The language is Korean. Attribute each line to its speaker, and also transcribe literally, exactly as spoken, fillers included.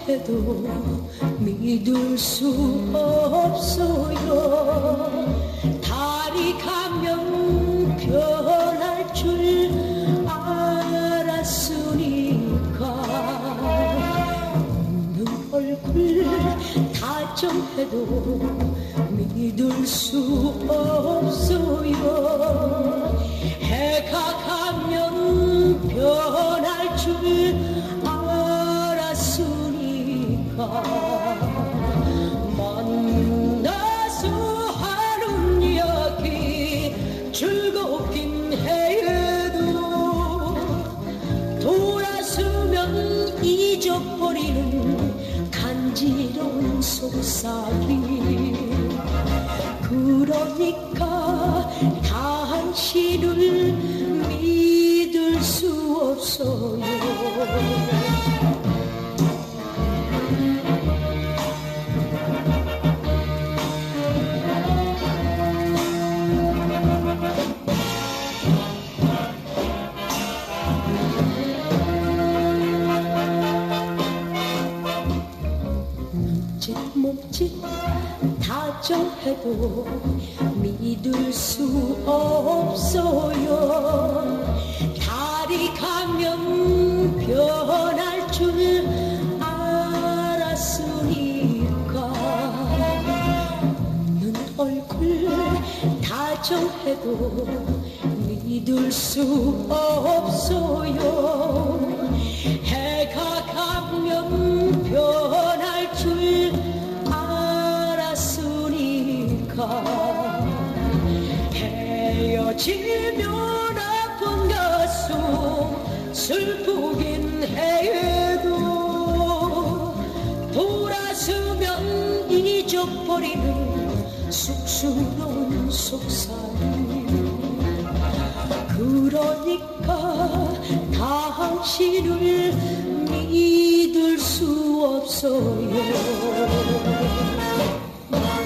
Speaker 1: 다정해도 믿을 수 없어요. 달이 가면 변할 줄 알았으니까 웃는 얼굴 다정해도 믿을 수 없어요. 해가 가면 변할 줄 알았으니까 만나서 하는 이야기 즐겁긴 해도 돌아서면 잊어버리는 간지러운 속삭임. 그러니까 당신을 믿을 수 없어요. 몸짓 다정해도 믿을 수 없어요. 달이 가면 변할 줄 알았으니까 웃는 얼굴 다정해도 믿을 수 없어요. 해가 가면 변할 줄 헤어지면 아픈 가슴 슬프긴 해도 돌아서면 잊어버리는 쑥스러운 속삭임. 그러니까 당신을 믿을 수 없어요.